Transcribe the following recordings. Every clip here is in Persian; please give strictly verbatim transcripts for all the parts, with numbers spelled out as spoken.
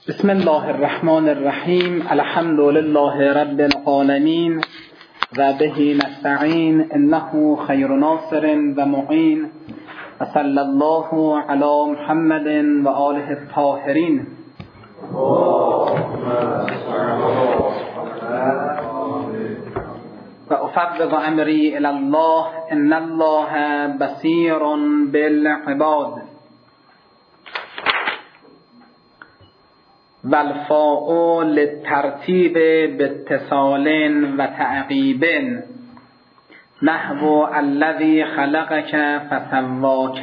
بسم الله الرحمن الرحیم. الحمد لله رب العالمین و به نستعین انه خیر ناصر و معین و صلی الله علی محمد و آله الطاهرین. و افوض امری الی الله ان الله بصیر بالعباد. والفاء للترتیب باتصال و تعقیب نحو الذی خلقک فسواک.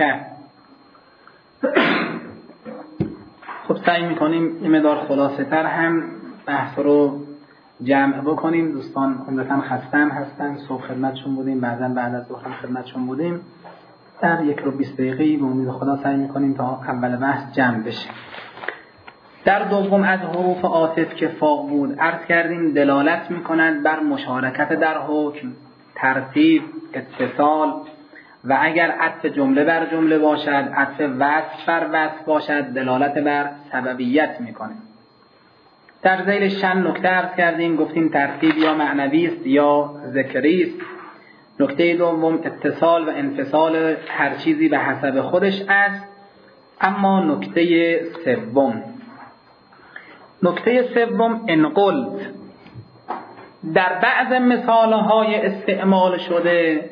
خب سعی میکنیم این مقدار خلاصه تر هم بحث رو جمع بکنیم. دوستان عمدتاً خسته هم هستن، صبح خدمتشون بودیم، بعداً بعد از ظهر خدمتشون بودیم. در یک رو بیست دقیقه‌ای به امید خدا سعی میکنیم تا اول بحث جمع بشه. در دوم از حروف عاطف که فا بود عرض کردیم دلالت میکنند بر مشارکت در حکم، ترتیب، اتصال و اگر عطف جمله بر جمله باشد، عطف وصف بر وصف باشد، دلالت بر سببیت میکنه. در ذیل چند نکته عرض کردیم، گفتیم ترتیب یا معنوی است یا ذکری است. نکته دوم اتصال و انفصال هر چیزی به حسب خودش است. اما نکته سوم نکته سوم انقل در بعض مثالهای استعمال شده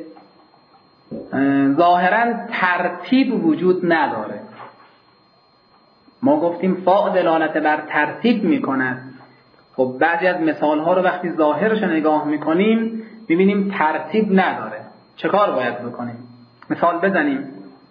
ظاهراً ترتیب وجود نداره. ما گفتیم فاء دلالت بر ترتیب میکند. خب بعضی از مثالها رو وقتی ظاهرش نگاه میکنیم میبینیم ترتیب نداره. چه کار باید بکنیم؟ مثال بزنیم.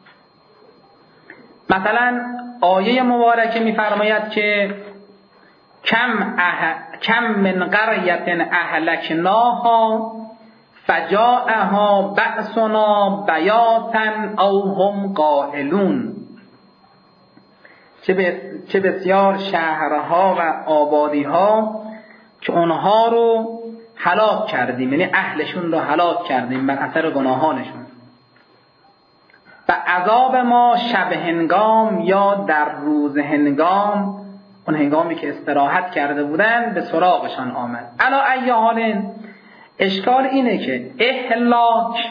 مثلا آیه مبارکه میفرماید که کم, اه... کم من قریة اهلکناها فجاءها بأسنا بیاتا او هم قائلون. چه, بس... چه بسیار شهرها و آبادیها که اونها رو هلاک کردیم، یعنی اهلشون رو هلاک کردیم بر اثر گناهانشون. و عذاب ما شب هنگام یا در روز هنگام، اون هنگامی که استراحت کرده بودن، به سراغشان آمد. علا ای حال اشکال اینه که اهلاک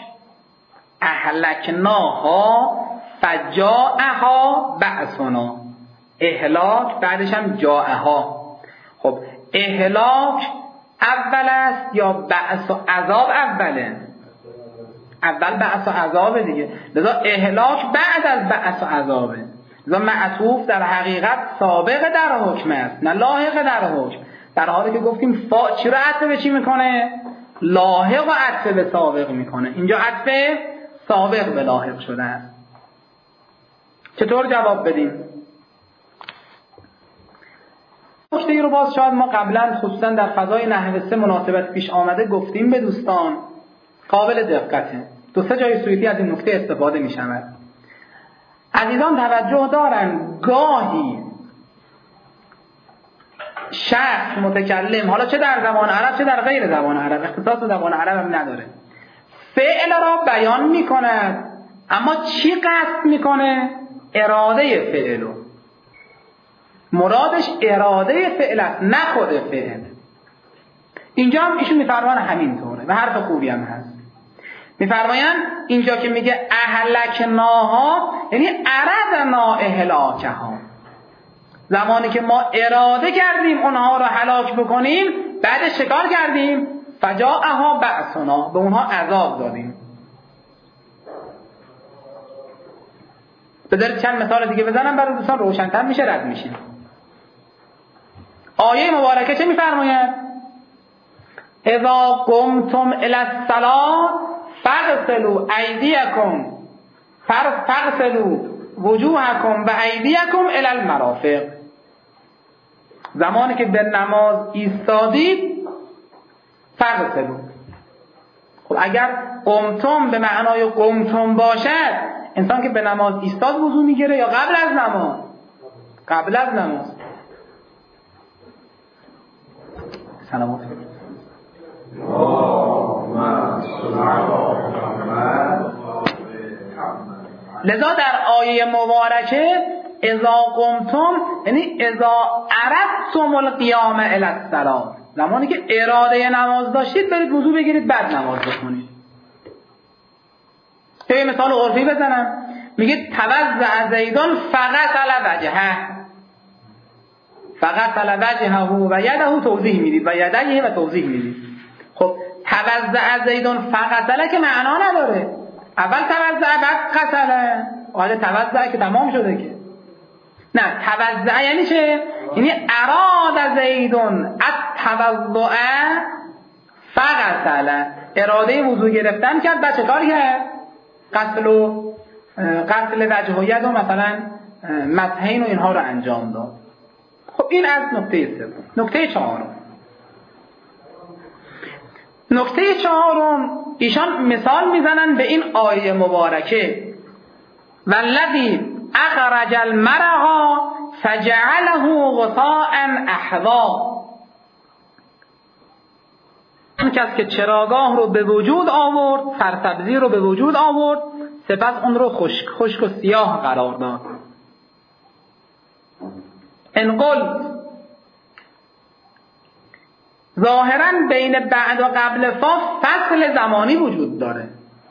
اهلکناها فجاءها بأسنا، اهلاک بعدش هم جاءها. خب اهلاک اول است یا بأس و عذاب اوله؟ اول بأس و عذاب دیگه، لذا اهلاک بعد از بأس و عذابه. لذا معطوف در حقیقت سابق در حکم است نه لاحق در حکم، در حالی که گفتیم فا چی رو عطف به چی میکنه؟ لاحق و عطف به سابق میکنه. اینجا عطف سابق به لاحق شده است. چطور جواب بدیم؟ نکته ای رو باز شاید ما قبلا خصوصا در فضای نحو سه مناسبت پیش آمده گفتیم به دوستان، قابل دقته. دو سه جای سویتی از این نکته استفاده می شود. عزیزان توجه دارن گاهی شخص متکلم، حالا چه در زبان عرب چه در غیر زبان عرب، اختصاص زبان عرب هم نداره، فعل را بیان می کند اما چی قصد می کنه؟ اراده فعلو. مرادش اراده فعل است نه خود فعل. اینجا هم ایشون میفرمان همینطوره و حرف خوبی هم هست. میفرمایند اینجا که میگه اهلکناها یعنی اردنا اهلاکها، زمانی که ما اراده کردیم اونها رو هلاک بکنیم بعدش چکار کردیم؟ فجاءها بأسنا، به اونها عذاب دادیم. بذارید چند مثال دیگه بزنم برای دوستان روشن‌تر میشه، رد میشیم. آیه مبارکه چه میفرماید؟ اذا قمتم الی الصلاة فاغسلوا ایدیکم فاغسلوا وجوهکم و ایدیکم الی المرافق. زمانی که به نماز ایستادید فاغسلوا. خب اگر قمتم به معنای قمتم باشد، انسان که به نماز ایستاد وضو میگیره یا قبل از نماز؟ قبل از نماز. سلامات. لذا در آیه مبارکه اذا قمتم یعنی اذا اردتم القیام الی الصلاة، زمانی که اراده نماز داشتید برید وضو بگیرید بعد نماز بخونید. یه مثال عرفی بزنم، میگه توضأ زیدون فغسل وجهه، فغسل وجهه و یده توضیح میدید و یدیه و توضیح میدید. خب توضأ زیدون فغسل که معنا نداره، اول توضأ بعد غسل، حالا توضأ که تمام شده که نه. توضأ یعنی چه؟ یعنی اراد زیدون التوضأ فغسل، اراده وضو گرفتن کرد بعد چه کار کرد؟ غسل و غسل وجه و ید و مثلا مسحین و اینها رو انجام داد. خب این از نکته سوم. نکته چهارم، نکته چهارم ایشان مثال میزنن به این آیه مبارکه والذی اخرج المرعى فجعله غثاء احوا، اون کس که چراگاه رو به وجود آورد، سرسبزی رو به وجود آورد، سپس اون رو خشک خشک و سیاه قرار داد. ان قلت، ظاهرا بین بعد و قبل فا فصل زمانی وجود داره.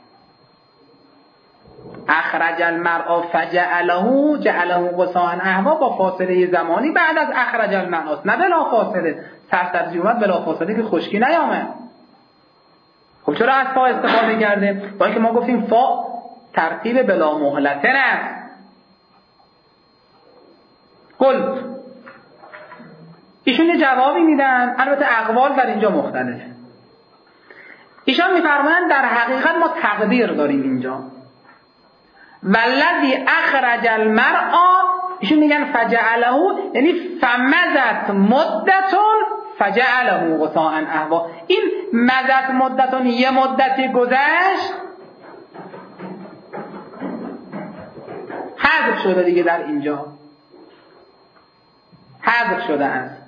اخرج المرعى فجعله جعله غثاء احوا با فاصله زمانی بعد از اخرج المرعى، نه بلا فاصله. سرسبزی اومد بلا فاصله که خشکی نیامد. خب چرا از فا استفاده کرده؟ با اینکه ما گفتیم فا ترتیب بلا مهلتن است. قلت، ایشون یه جوابی میدن، البته اقوال در اینجا مختلفه. ایشان میفرمایند در حقیقت ما تقدیر داریم اینجا. والذی اخرج المرعى، ایشون میگن فجعله یعنی فمزت مدتون فجعله غثاء احوا. این مزت مدتون یه مدتی گذشت حذف شده دیگه، در اینجا حذف شده است.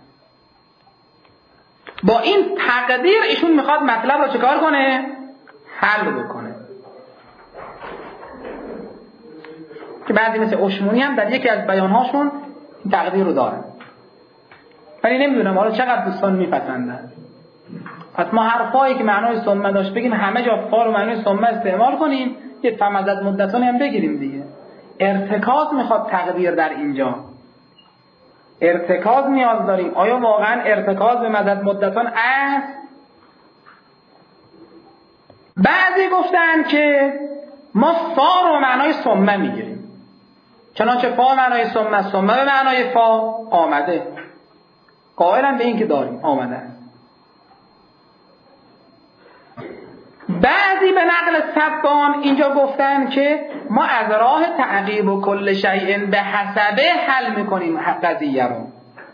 با این تقدیر ایشون میخواد مطلب رو چکار کنه؟ حل بکنه. که بعضی مثل اشمونی هم در یکی از بیانهاشون این تقدیر رو دارن، ولی نمیدونم حالا چقدر دوستان میپسندن. پس ما حرفایی که معنای ثم داشت بگیم همه جا فا رو معنای ثم استعمال کنیم، یه فمزد مدتانی هم بگیریم دیگه. ارتکاز میخواد تقدیر در اینجا، ارتکاز نیاز داریم. آیا واقعا ارتکاز به مدد مدتان است؟ بعضی گفتن که ما فا رو معنای ثم میگیریم، چنانچه فا معنای ثم، ثم به معنای فا آمده. قائلا به این که داریم آمده است. بعضی به نقل سبان اینجا گفتن که ما از راه تعقیب و کل شیء به حسبه حل میکنیم قضیه رو.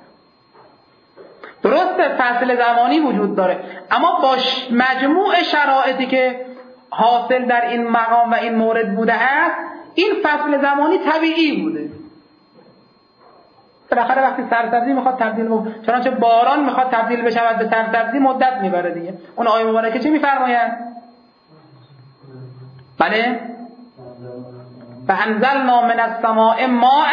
درسته فصل زمانی وجود داره، اما با مجموع شرایطی که حاصل در این مقام و این مورد بوده است، این فصل زمانی طبیعی بوده. بالاخره وقتی سرسبزی میخواد تبدیل بشه، چنانچه باران میخواد تبدیل بشه به سرسبزی مدت میبره دیگه. اون آیه مبارکه چی میفرماید؟ بله، فانزلنا من السماء ماء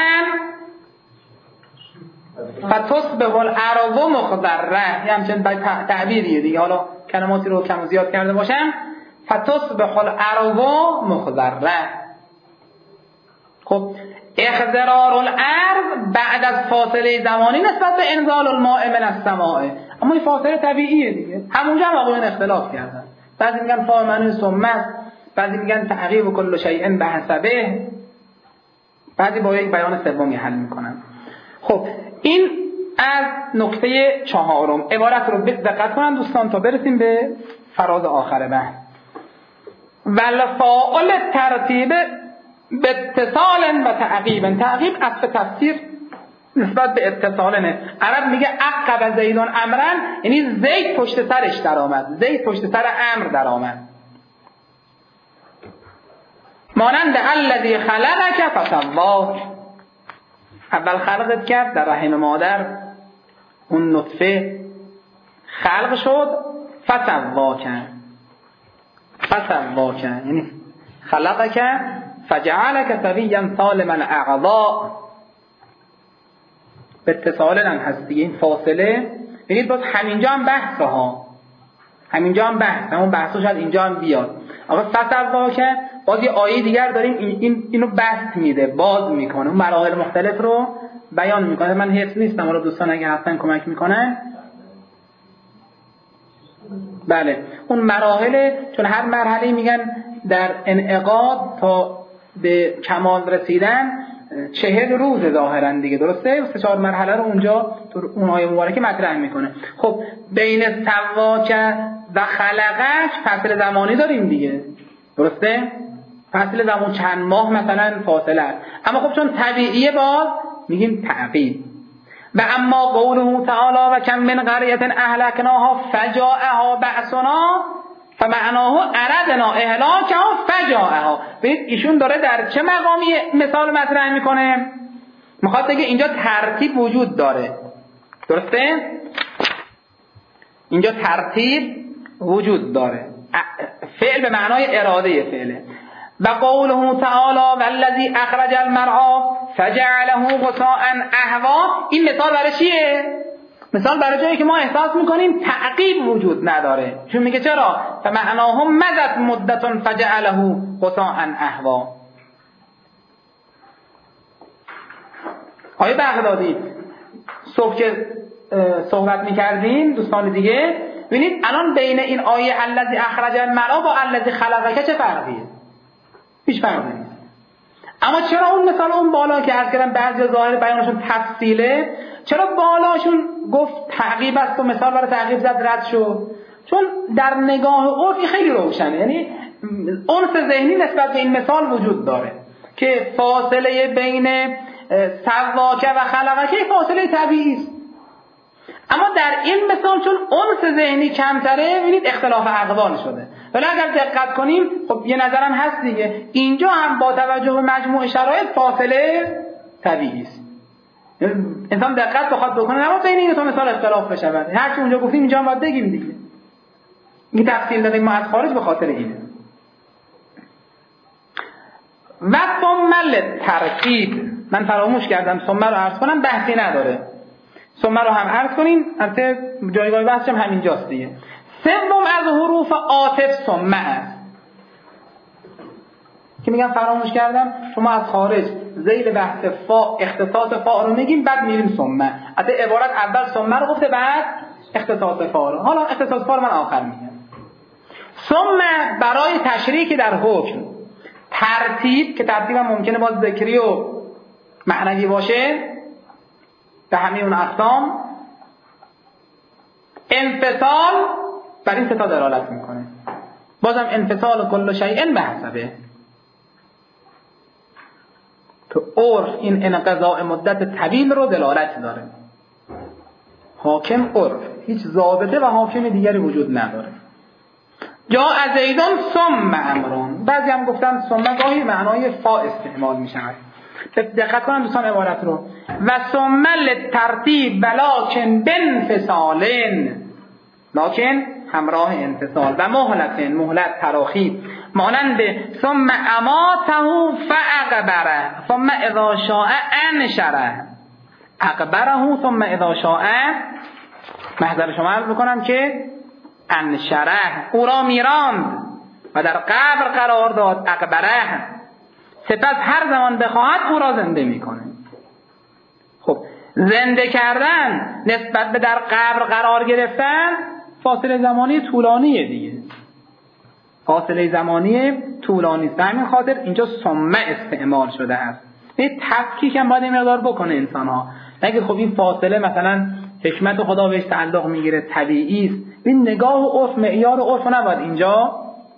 فتصبح الارض مخضره، یه همچنین تعبیریه دیگه، حالا کلماتی رو کم و زیاد کرده باشم. فتصبح الارض مخضره. خب اخضرار الارض بعد از فاصله زمانی نسبت به انزال الماء من السماء، اما این فاصله طبیعیه دیگه. همونجا هم آقایون اختلاف کردن، بعضی میگن فا معنی ثم است، بعضی میگن تعقیب کل شیء به حسبه، بعضی با یک بیان سومی حل میکنن. خب این از نکته چهارم. عبارت رو دقت کنن دوستان تا برسیم به فراز آخر بحث. والفاعل ترتیب به اتصال و تعقیب. تعقیب اصل تفسیر نسبت به اتصالنه. عرب میگه عقب زیدون امرن، یعنی زید پشت سرش در آمد، زید پشت سر امر در آمد. مانند الذی خلقک فسواک، اول خلقت کرد در رحم مادر، اون نطفه خلق شد، فسواک فسواک یعنی خلقک فجعلک سویا سالما الاعضاء، به اتصال هم هست دیگه، این فاصله. ببینید باز همینجا هم بحث ها، همینجا هم بحث، همون بحثا شاید اینجا هم بیاد. آقا فسوا که باز یه آیه دیگر داریم این, این اینو بحث میده، باز میکنه، اون مراحل مختلف رو بیان میکنه. من حفظ نیستم، حالا دوستان اگه هستن کمک میکنن. بله اون مراحل، چون هر مرحله میگن در انعقاد تا به کمال رسیدن چهل روز ظاهرا دیگه، درسته؟ سه چهار مرحله رو اونجا تو اون آیه مبارکه مطرح میکنه. خب بین سواک و خلقش فاصله زمانی داریم دیگه، درسته؟ فاصله زمان چند ماه مثلا فاصله است، اما خب چون طبیعیه با میگیم تعقیب. و اما قوله تعالی و کم من قریة اهلکناها فجاءها بأسنا فمعناه اردنا اهلاکها فجاءها. ببینید ایشون داره در چه مقامی مثال مطرح میکنه؟ میخواد بگه اینجا ترتیب وجود داره، درسته؟ اینجا ترتیب وجود داره، فعل به معنای اراده فعله. و قوله تعالی والذی اخرج المرعى فجعله غثاء احوا، این مثال برای چیه؟ مثال برای جایی که ما احساس میکنیم تعقیب وجود نداره. چون میگه چرا؟ فمعناه مضت مدة فجعله غثاء احوا. آیه بغدادی صبح که صحبت میکردیم دوستان دیگه، ببینید الان بین این آیه الذی اخرج المرعى با الذی خلقک چه فرقیه؟ هیچ فرقی نیست. اما چرا اون مثال اون بالا که عرض کردم بعضی ظاهر بیانشون تفصیله، چرا بالاشون گفت تعقیب است و مثال برای تعقیب زد رد شد؟ چون در نگاه عرفی خیلی روشنه، یعنی انس ذهنی نسبت به این مثال وجود داره که فاصله بین سواکه و خلقکه فاصله طبیعی است. اما در این مثال چون انس ذهنی کمتره، ببینید اختلاف اقوال شده. ولی اگر دقت کنیم خب یه نظرم هست دیگه، اینجا هم با توجه به مجموع شرایط فاصله طبیعی است. انسان دقت بخواد بکنه نباید بین این دو مثال اختلاف بشه. هر چی اونجا گفتیم اینجا هم باید بگیم دیگه. این تفصیل دادیم ما از خارج به خاطر اینه. و ثم ترتیب، من فراموش کردم ثم رو عرض کنم، بحثی نداره. ثم رو هم عرض کنیم، البته جایگاه بحث هم همینجاست دیگه. سوم از حروف عاطف ثم است که میگم فراموش کردم، شما از خارج ذیل بحث فا اختصاص فا رو میگیم بعد میریم ثم. البته عبارت اول ثم رو گفته بعد اختصاص فا رو، حالا اختصاص فا رو من آخر میگم. ثم برای تشریک در حکم، ترتیب که ترتیب هم ممکنه باز ذکری و معنوی باشه به همه اون اقسام، انفصال بر این ستا دلالت میکنه. بازم انفصال کل شیء به حسبه، تو عرف این انقضاء مدت طویل رو دلالت داره. حاکم عرف، هیچ ضابطه و حاکم دیگری وجود نداره. جا از زیدان ثم امرون، بعضی هم گفتن ثم گاهی معنای فا استعمال میشود. دقت کنم دوستان عبارت رو. و ثم للترتیب ولکن بانفصالن، لکن همراه انفصال، و مهلت، مهلت تراخی، مانند ثم اماته فاقبره ثم اذا شاء انشره، اقبره ثم اذا شاء، محضر شما عرض بکنم که انشره، او را میراند و در قبر قرار داد، اقبره، سپس هر زمان بخواهد او را زنده میکنه. خب زنده کردن نسبت به در قبر قرار گرفتن فاصله زمانی طولانیه دیگه، فاصله زمانی طولانی است. همین خاطر اینجا ثم استعمال شده است. این تفکیک هم باید این مقدار بکنه انسان ها. نگه خب این فاصله مثلا حکمت خدا بهش تعلق میگیره، طبیعی است. این نگاه و عرف، معیار و عرف نباید اینجا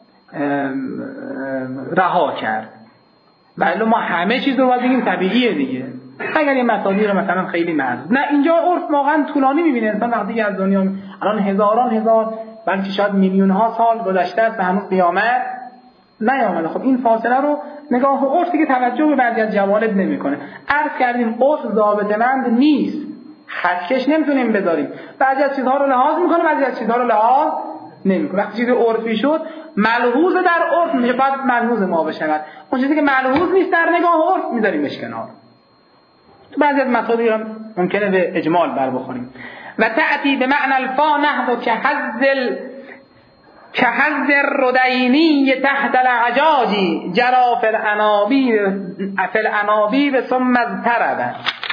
رها کرد. ولی ما همه چیز رو باید بگیم طبیعیه دیگه. اگر این مصادیق مثلا خیلی محدود، نه اینجا عرف واقعا طولانی میبینه انسان وقتی از دنیا می... الان هزاران هزار بلکه شاید میلیون ها سال گذشته است و هنوز قیامت نیامده. خب این فاصله رو نگاه و عرف دیگه توجه به بعضی از جوانب نمیکنه. عرض کردیم عرف ضابطه‌مند نیست، خطکش نمیتونیم بذاریم. بعضی از چیزها رو لحاظ میکنه، بعضی از چیزها رو لحاظ نمیکنه. وقتی چیز عرفی شد ملحوظ در عرف میشه، بعد ملحوظ ما بشود. اون چیزی که ملحوظ نیست در نگاه عرف میذاریمش کنار. تو بعضی از مصادیق هم ممکنه به اجمال بر بخوریم. و تأتی به معنی الفا نحو که حذل که حذ الردینی تحت العجاجی جرا فی الانابیب فی الانابیب ثم اضطرب.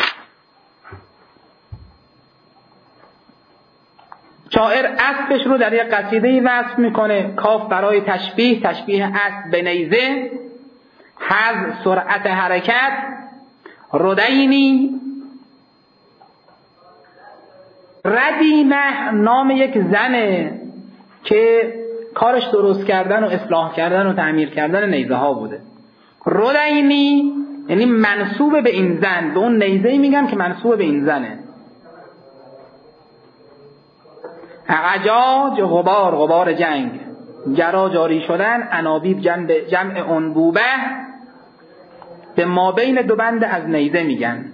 شاعر اسبش رو در یک قصیده وصف میکنه. کاف برای تشبیه، تشبیه اسب به نیزه، حذ سرعت حرکت، ردینی ردینه نام یک زنه که کارش درست کردن و اصلاح کردن و تعمیر کردن نیزه ها بوده. ردینی یعنی منسوب به این زن، به اون نیزه‌ای میگن که منسوب به این زنه. عجاج غبار، غبار جنگ. جرا جاری شدن، انابیب جمع جمع انبوبه، به مابین دو بند از نیزه میگن.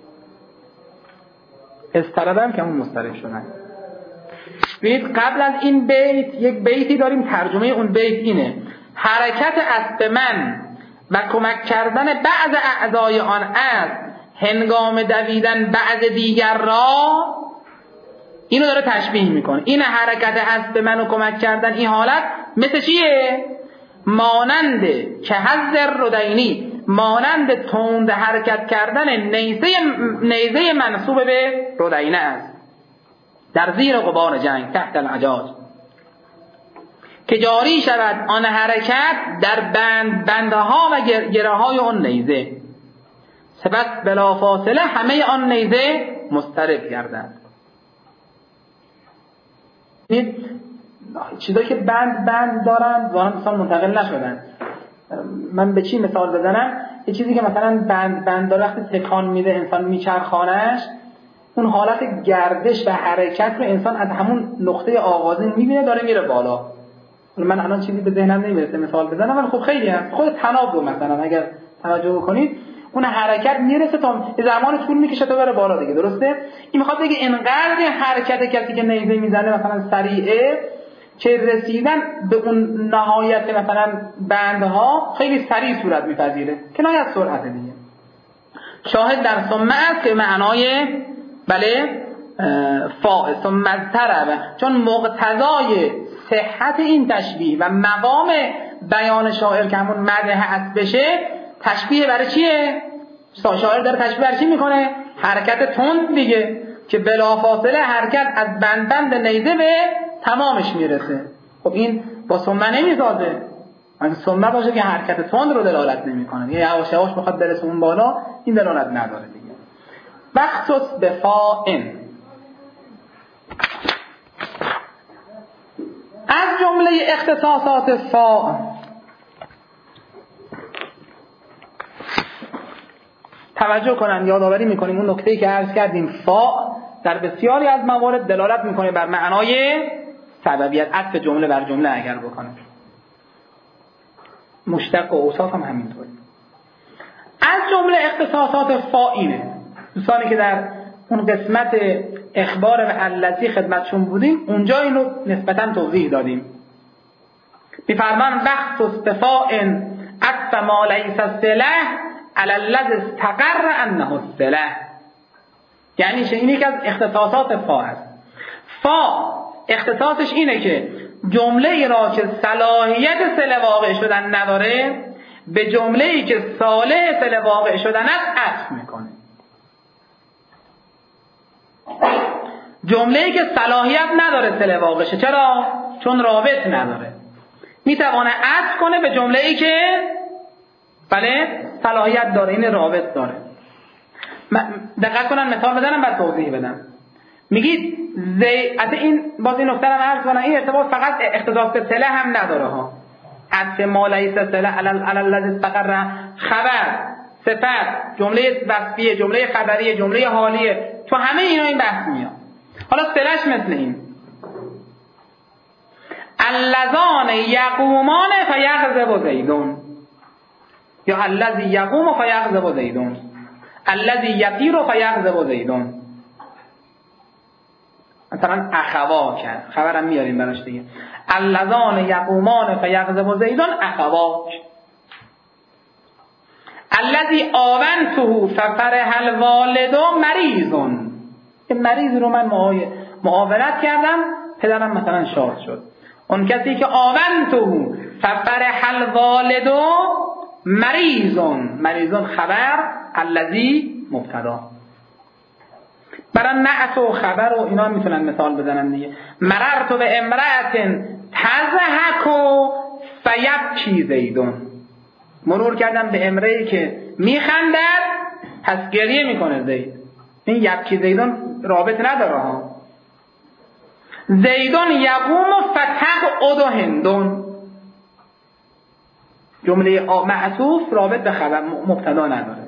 استرابم که همون مسترب شدن. ببینید قبل از این بیت یک بیتی داریم ترجمه اون بیت اینه: حرکت اسب من و کمک کردن بعض اعضای آن اسب هنگام دویدن بعض دیگر را، اینو داره تشبیه میکنه. این حرکت اسب من و کمک کردن این حالت مثل چیه؟ مانند که حذ الردینی، مانند تند حرکت کردن نیزه نیزه منسوب به ردینه است در زیر غبار جنگ تحت العجاج، که جاری شود آن حرکت در بند بندها و گره های آن نیزه، سپس بلافاصله همه آن نیزه مضطرب گردند. چیزایی که بند بند دارن واقعا مثلا منتقل نشدن. من به چی مثال بزنم؟ یه چیزی که مثلا بند بند داره وقتی تکان میده انسان میچرخانش، اون حالت گردش و حرکت رو انسان از همون نقطه آغازین میبینه داره میره بالا. من الان چیزی به ذهنم نمیرسه مثال بزنم، ولی خب خیلی هست. خود طناب رو مثلا اگر توجه بکنید اون حرکت میرسه تا زمان طول میکشه تا بره بالا دیگه، درسته؟ این میخواد بگه اینقدر حرکت کسی که نیزه میزنه مثلا سریعه که رسیدن به اون نهایت مثلا بندها خیلی سریع صورت میپذیره که نهایت سرعت دیگه. شاهد در ثم است که معنای بله فاء ثم اضطرب، چون مقتضای صحت این تشبیه و مقام بیان شاعر که همون مدح است بشه، تشبیه برای چیه؟ شاعر داره تشبیه برای چی میکنه؟ حرکت تند دیگه، که بلافاصله حرکت از بند بند نیزه به تمامش میرسه. خب این با ثمه نمیسازه، اگه ثمه باشه که حرکت تند رو دلالت نمیکنه، یه یواش یواش بخواد برسه اون بالا، این دلالت نداره دیگه. وقتص به فاعن، از جمله اختصاصات فاء توجه کنن، یادآوری میکنیم اون نکته‌ای که عرض کردیم، فاء در بسیاری از موارد دلالت میکنه بر معنای سببیت، عطف جمله بر جمله اگر بکنه. مشتق و اوصاف هم همینطوره. از جمله اختصاصات فاء اینه، دوستانی که در اون قسمت اخبار و الذی خدمتشون بودیم اونجا اینو نسبتاً توضیح دادیم. میفرمان وقت استفاء عطف ما لیس الصله علی الذی استقر انه الصله، یعنی چه؟ این یکی از اختصاصات فا است. فا اختصاصش اینه که جمله ای را که صلاحیت صله واقع شدن نداره به جمله ای که صالح صله واقع شدن است عطف میکنه. جمله ای که صلاحیت نداره صله واقع شه، چرا؟ چون رابط نداره. میتوانه عطف کنه به جمله ای که بله صلاحیت داره، این رابط داره. دقت کنن مثال بزنم بعد توضیح بدم. میگید زی البته این باز این نکته رو عرض کنم، این ارتباط فقط اختصاص به صله هم نداره ها. عطف ما لیس صله علی الذی استقر، خبر، صفت، جمله وصفیه، جمله خبریه، جمله حالیه، تو همه اینا این بحث میاد. حالا صلهش مثل این: اللذان یقومان فیغضب زیدون، یا الذی یقوم فیغضب زیدون، الذی یطیر فیغضب زیدون. مثلا اخوا کرد، خبرم میاریم براش دیگه. اللذان یقومان فیغضب زیدون اخواک. الذی آونته ففرح الوالد مریضون، که مریض رو من معاونت کردم پدرم مثلا شاد شد. اون کسی که آونته ففرح الوالد مریضون، مریضون خبر، الذی مبتدا. برای نعت و خبر و اینا میتونن مثال بزنن دیگه. مررت به امرأت تضحک فیبکی زیدون، مرور کردم به امرأتی که میخندد پس گریه میکنه زید. این یبکی زیدون رابط نداره ها. زیدون یقوم فتقعد هندون، جمله معطوف رابط به خبر مبتدا نداره.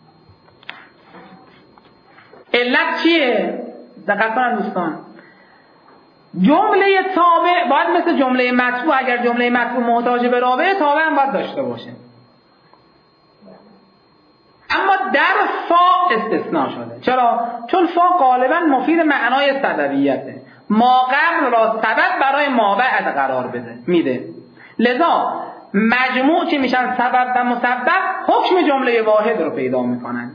علت چیه؟ دقت کنن دوستان، جمله تابع باید مثل جمله متبوع، اگر جمله متبوع محتاج به رابطه تابع هم باید داشته باشه. اما در فا استثناء شده. چرا؟ چون فا غالبا مفید معنای سببیته، ما قبل را سبب برای ما بعد قرار بده میده، لذا مجموع چی میشن؟ سبب و مسبب حکم جمله واحد رو پیدا میکنن.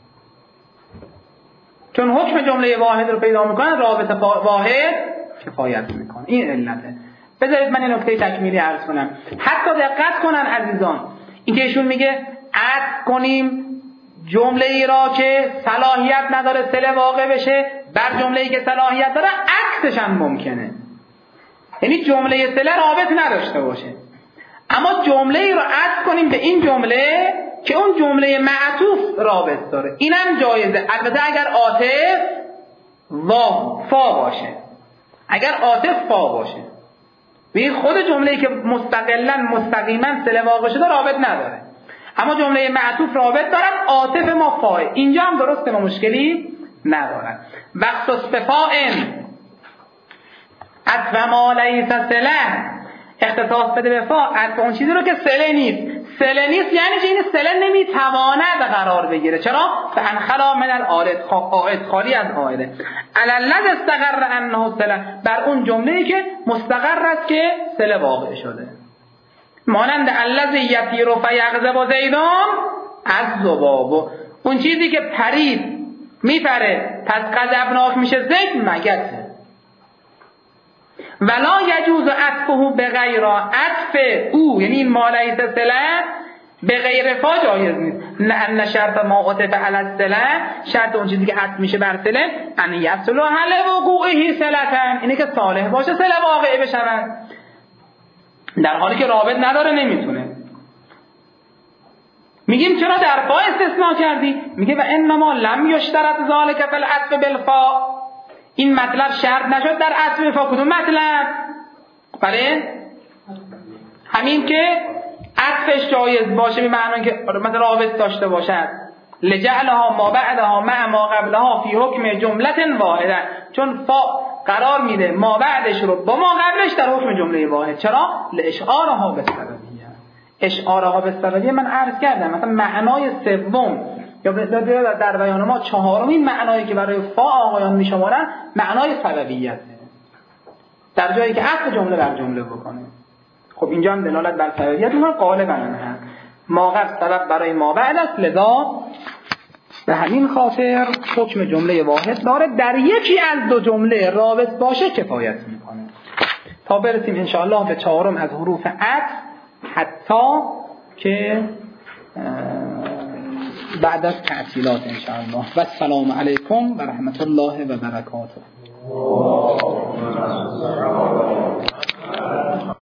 چون حکم جمله واحد رو پیدا میکنن رابطه واحد کفایت میکنه. این علته. بذارید من این نکته تکمیلی عرض کنم. حتی دقت کنن عزیزان، این که ایشون میگه عطف کنیم جمله ای را که صلاحیت نداره صله واقع بشه بر جمله ای که صلاحیت داره، عکسش هم ممکنه. یعنی جمله صله رابط نداشته باشه، اما جمله ای را عطف کنیم به این جمله که اون جمله معطوف رابط داره، اینم جایزه. البته اگر عاطف وا فا باشه، اگر عاطف فا باشه، به خود جمله‌ای که مستقلاً مستقیما صله واقع شده رابط نداره، اما جمله معطوف رابط دارد، عاطف ما فا. اینجا هم درسته، ما مشکلی نداره. وقت استفاءن عطف ما لیس صله، اختصاص بده به فا عطف اون چیزی رو که صله نیست. صله نیست یعنی چه؟ این صله نمیتواند قرار بگیره. چرا؟ فانخلا من العائد، عائد خالی از عائده. علالذ استقر انه صله، بر اون جمله‌ای که مستقر است که صله واقع شده. مانند الذی یطیر فیغضب زیدون از ذباب، اون چیزی که پرید میپره پس غضبناک میشه زید مگسه. ولا یجوز عطفه بغیر عطف او، یعنی این ما لیس صله به غیر فا جایز نیست. نه ان شرط ما عطف علی الصله، شرط اون چیزی که عطف میشه بر صله ان یصلح لوقوعه صلتن، اینه که صالح باشه صله واقع بشود، در حالی که رابط نداره نمیتونه. میگیم چرا در فا استثناء کردی؟ میگه و انما لم یشترط ذلک فی العطف بالفا، این مطلب شرط نشد در عطف به فا. کدوم مطلب؟ بله همین که عطفش جایز باشه، به معنی که مثلا رابط داشته باشد، لجعلها ما بعدها مع ما قبلها فی حکم جمله واحده، چون فا قرار میده ما بعدش رو با ما قبلش در حکم جمله واحد. چرا؟ لاشعارها به سببیه. اشعارها به سببیه من عرض کردم مثلا معنای سوم یا در بیان ما چهارمین معنایی که برای فا آقایان میشمارن معنای سببیته، در جایی که عطف جمله بر جمله بکنه. خب اینجا هم دلالت بر سببیت اونها غالبا هم ما قبل سبب برای ما بعد است، لذا به همین خاطر حکم جمله واحد داره، در یکی از دو جمله رابط باشه کفایت میکنه. تا برسیم انشاءالله به چهارم از حروف عطف، حتی که بعد از تعطیلات انشاءالله. و السلام علیکم و رحمت الله و برکاته.